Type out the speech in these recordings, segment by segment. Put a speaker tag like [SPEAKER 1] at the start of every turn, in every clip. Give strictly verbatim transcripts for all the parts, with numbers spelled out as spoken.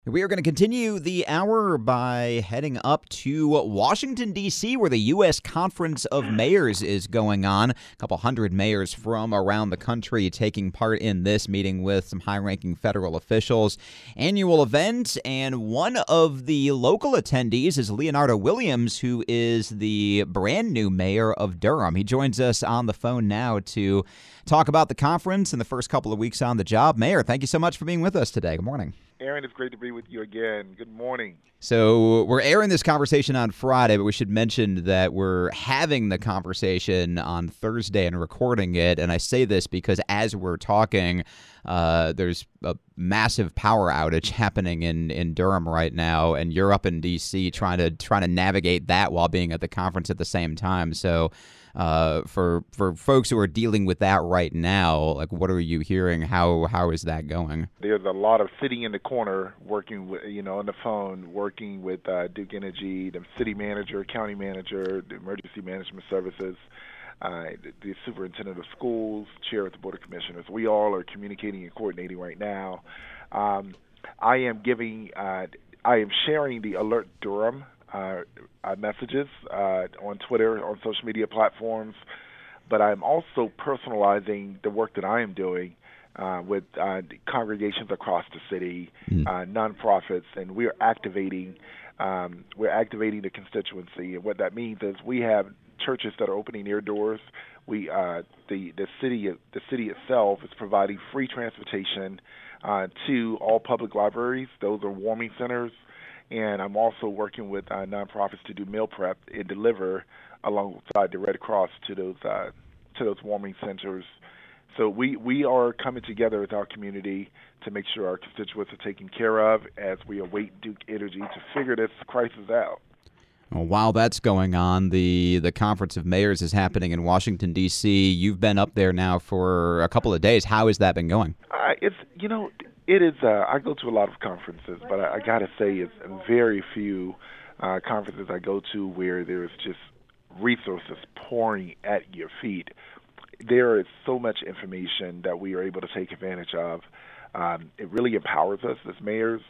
[SPEAKER 1] We are going to continue the hour by heading up to Washington, D C, where the U S Conference of Mayors is going on. A couple hundred mayors from around the country taking part in this, meeting with some high-ranking federal officials. Annual event, and one of the local attendees is Leonardo Williams, who is the brand new mayor of Durham. He joins us on the phone now to talk about the conference and the first couple of weeks on the job. Mayor, thank you so much for being with us today. Good morning.
[SPEAKER 2] Aaron, it's great to be with you again. Good morning.
[SPEAKER 1] So we're airing this conversation on Friday, but we should mention that we're having the conversation on Thursday and recording it. And I say this because as we're talking, uh, there's a massive power outage happening in, in Durham right now, and you're up in D C trying to trying to navigate that while being at the conference at the same time. So uh, for for folks who are dealing with that right now, like, what are you hearing? How how is that going?
[SPEAKER 2] There's a lot of sitting in the corner, working with, you know, on the phone, working with uh, Duke Energy, the city manager, county manager, the emergency management services, uh, the, the superintendent of schools, chair of the board of commissioners. We all are communicating and coordinating right now. Um, I am giving, uh, I am sharing the Alert Durham uh, uh, messages uh, on Twitter, on social media platforms, but I'm also personalizing the work that I am doing Uh, with uh, congregations across the city, mm. uh, nonprofits, and we are activating. Um, we're activating the constituency, and what that means is we have churches that are opening their doors. We, uh, the the city, the city itself is providing free transportation uh, to all public libraries. Those are warming centers, and I'm also working with uh, nonprofits to do meal prep and deliver alongside the Red Cross to those uh, to those warming centers. So we, we are coming together as our community to make sure our constituents are taken care of as we await Duke Energy to figure this crisis out.
[SPEAKER 1] Well, while that's going on, the, the Conference of Mayors is happening in Washington, D C. You've been up there now for a couple of days. How has that been going?
[SPEAKER 2] Uh, it's, you know, it is, uh, I go to a lot of conferences, but I, I got to say it's very few uh, conferences I go to where there's just resources pouring at your feet. There is so much information that we are able to take advantage of. Um, it really empowers us as mayors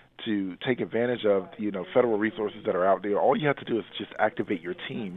[SPEAKER 2] to take advantage of, you know, federal resources that are out there. All you have to do is just activate your team.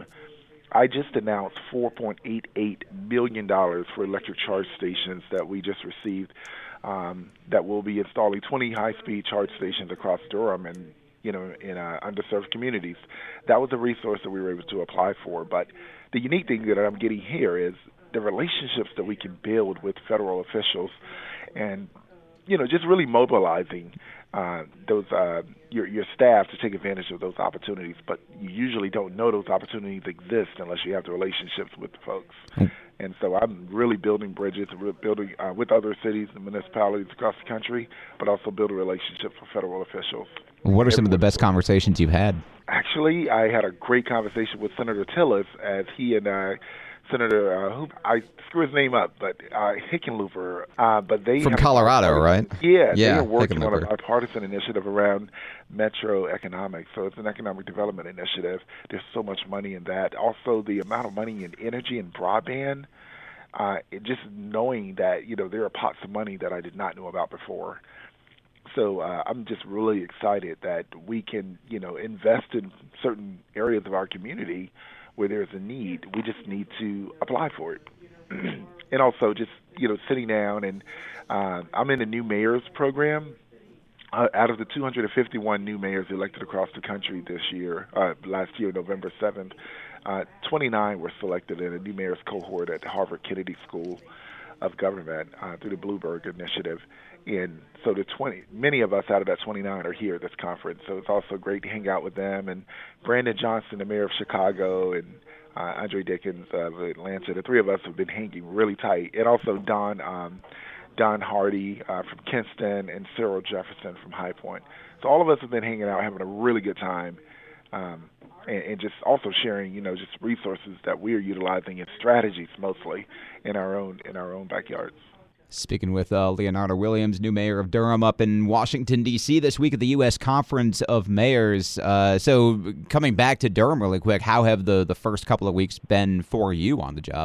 [SPEAKER 2] I just announced four point eight eight million dollars for electric charge stations that we just received, um, that will be installing twenty high-speed charge stations across Durham and, you know, in uh, underserved communities. That was a resource that we were able to apply for. But the unique thing that I'm getting here is the relationships that we can build with federal officials, and, you know, just really mobilizing uh, those uh, your your staff to take advantage of those opportunities. But you usually don't know those opportunities exist unless you have the relationships with the folks. Mm. And so I'm really building bridges, building uh, with other cities and municipalities across the country, but also building relationships with federal officials.
[SPEAKER 1] What are some of the best conversations you've had?
[SPEAKER 2] Actually, I had a great conversation with Senator Tillis as he and I. Senator, uh, who I screw his name up, but uh, Hickenlooper. Uh, but they
[SPEAKER 1] from Colorado, right?
[SPEAKER 2] Yeah, yeah, they are working on a bipartisan initiative around metro economics. So it's an economic development initiative. There's so much money in that. Also, the amount of money in energy and broadband. Uh, it just knowing that, you know, there are pots of money that I did not know about before. So uh, I'm just really excited that we can, you know, invest in certain areas of our community where there's a need. We just need to apply for it. And also just, you know, sitting down and uh, I'm in the new mayors program. Uh, out of the two hundred fifty-one new mayors elected across the country this year, uh, last year, November seventh, uh, twenty-nine were selected in a new mayors cohort at Harvard Kennedy School of Government uh, through the Bloomberg Initiative. And so the twenty, many of us out of that twenty-nine are here at this conference. So it's also great to hang out with them. And Brandon Johnson, the mayor of Chicago, and uh, Andre Dickens of Atlanta, the three of us have been hanging really tight. And also Don um, Don Hardy uh, from Kinston and Cyril Jefferson from High Point. So all of us have been hanging out, having a really good time, um, and, and just also sharing, you know, just resources that we are utilizing and strategies mostly in our own in our own backyards.
[SPEAKER 1] Speaking with uh, Leonardo Williams, new mayor of Durham, up in Washington, D C this week at the U S Conference of Mayors. Uh, so coming back to Durham really quick, how have the, the first couple of weeks been for you on the job?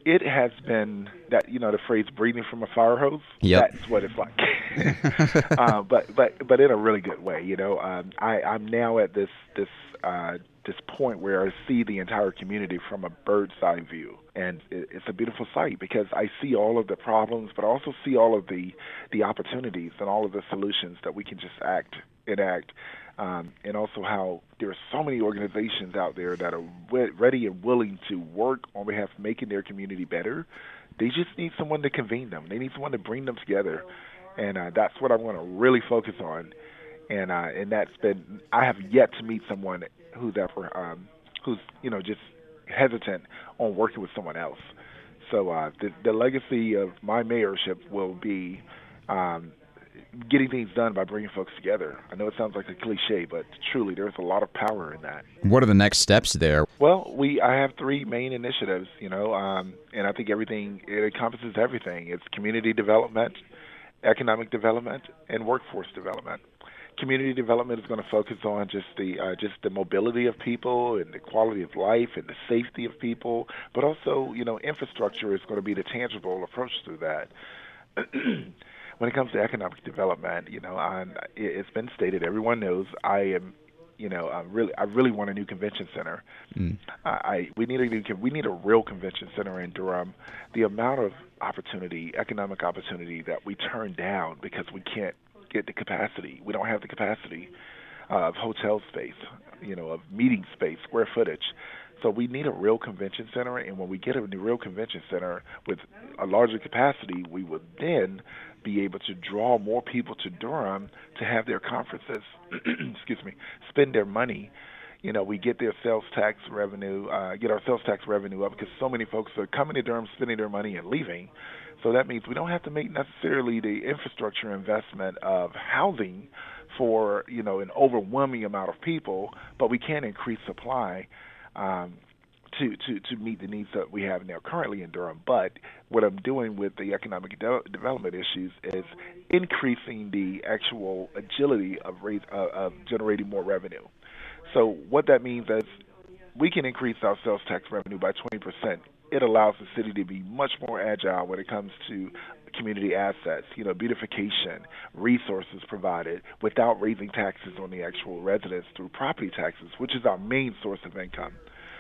[SPEAKER 2] it has been that, you know, the phrase breathing from a fire hose.
[SPEAKER 1] Yep.
[SPEAKER 2] That's what it's like. uh, but but but in a really good way. You know, um, I I'm now at this this uh, this point where I see the entire community from a bird's eye view, and it, it's a beautiful sight because I see all of the problems, but I also see all of the the opportunities and all of the solutions that we can just act enact. Um, and also how there are so many organizations out there that are re- ready and willing to work on behalf of making their community better. They just need someone to convene them. They need someone to bring them together, and uh, that's what I want to really focus on. And uh, and that's been I have yet to meet someone who's ever um, who's you know just hesitant on working with someone else. So uh, the, the legacy of my mayorship will be. Um, getting things done by bringing folks together. I know it sounds like a cliche, but truly there's a lot of power in that.
[SPEAKER 1] What are the next steps there?
[SPEAKER 2] Well, we I have three main initiatives, you know, um, and I think everything, it encompasses everything. It's community development, economic development, and workforce development. Community development is going to focus on just the uh, just the mobility of people and the quality of life and the safety of people, but also, you know, infrastructure is going to be the tangible approach to that. When it comes to economic development, you know, I'm, it's been stated. Everyone knows I am, you know, I really, I really want a new convention center. Mm. I, I we need a new, we need a real convention center in Durham. The amount of opportunity, economic opportunity that we turn down because we can't get the capacity. We don't have the capacity uh, of hotel space, you know, of meeting space, square footage. So we need a real convention center, and when we get a real convention center with a larger capacity, we would then be able to draw more people to Durham to have their conferences, excuse me, spend their money. You know, we get their sales tax revenue, uh, get our sales tax revenue up because so many folks are coming to Durham, spending their money and leaving. So that means we don't have to make necessarily the infrastructure investment of housing for, you know, an overwhelming amount of people, but we can increase supply. Um, to, to, to meet the needs that we have now currently in Durham. But what I'm doing with the economic de- development issues is increasing the actual agility of, raise, uh, of generating more revenue. So what that means is we can increase our sales tax revenue by twenty percent. It allows the city to be much more agile when it comes to community assets, you know, beautification, resources provided without raising taxes on the actual residents through property taxes, which is our main source of income.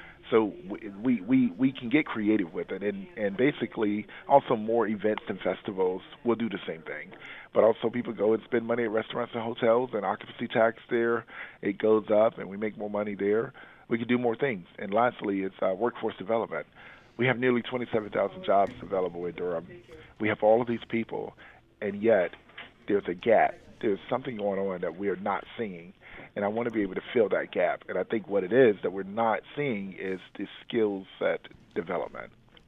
[SPEAKER 2] So we, we, we can get creative with it, and, and basically also more events and festivals will do the same thing. But also people go and spend money at restaurants and hotels, and occupancy tax there, it goes up, and we make more money there. We can do more things. And lastly, it's uh, workforce development. We have nearly twenty-seven thousand jobs available in Durham. We have all of these people, and yet there's a gap. There's something going on that we are not seeing, and I want to be able to fill that gap. And I think what it is that we're not seeing is the skill set development.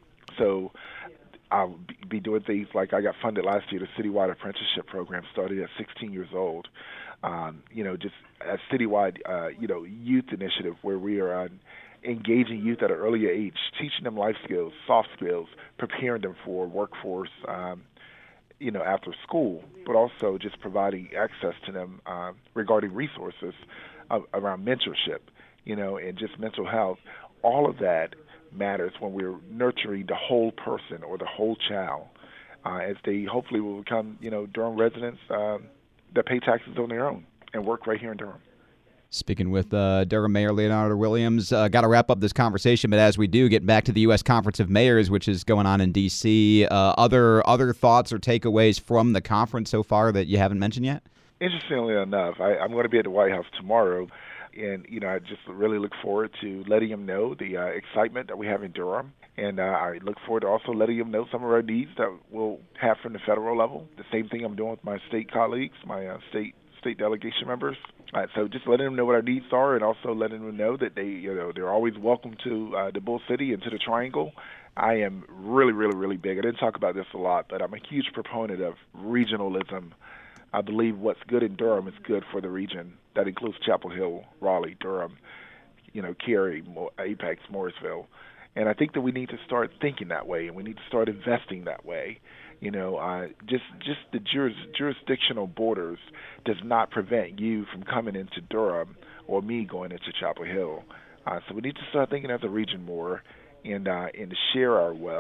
[SPEAKER 2] So I'll be doing things like I got funded last year, the citywide apprenticeship program started at sixteen years old. Um, you know, just a citywide, uh, you know, youth initiative where we are on engaging youth at an earlier age, teaching them life skills, soft skills, preparing them for workforce, um, you know, after school, but also just providing access to them uh, regarding resources uh, around mentorship, you know, and just mental health. All of that matters when we're nurturing the whole person or the whole child uh, as they hopefully will become, you know, Durham residents um, that pay taxes on their own and work right here in Durham.
[SPEAKER 1] Speaking with uh, Durham Mayor Leonardo Williams, uh, got to wrap up this conversation, but as we do, get back to the U S Conference of Mayors, which is going on in D C. Uh, other other thoughts or takeaways from the conference so far that you haven't mentioned yet?
[SPEAKER 2] Interestingly enough, I, I'm going to be at the White House tomorrow, and you know I just really look forward to letting him know the uh, excitement that we have in Durham, and uh, I look forward to also letting him know some of our needs that we'll have from the federal level. The same thing I'm doing with my state colleagues, my uh, state state delegation members. Uh, so just letting them know what our needs are, and also letting them know that they, you know, they're always welcome to uh, the Bull City and to the Triangle. I am really, really, really big. I didn't talk about this a lot, but I'm a huge proponent of regionalism. I believe what's good in Durham is good for the region. That includes Chapel Hill, Raleigh, Durham, you know, Cary, Apex, Morrisville. And I think that we need to start thinking that way, and we need to start investing that way. You know, uh, just just the juris, jurisdictional borders does not prevent you from coming into Durham or me going into Chapel Hill. Uh, so we need to start thinking as a region more, and uh, and to share our wealth,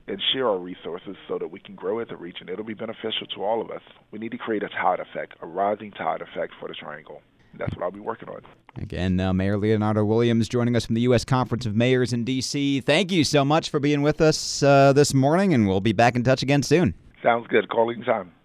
[SPEAKER 2] and share our resources so that we can grow as a region. It'll be beneficial to all of us. We need to create a tide effect, a rising tide effect for the Triangle. And that's what I'll be working on.
[SPEAKER 1] Again, uh, Mayor Leonardo Williams joining us from the U S Conference of Mayors in D C. Thank you so much for being with us uh, this morning, and we'll be back in touch again soon.
[SPEAKER 2] Sounds good. Calling time.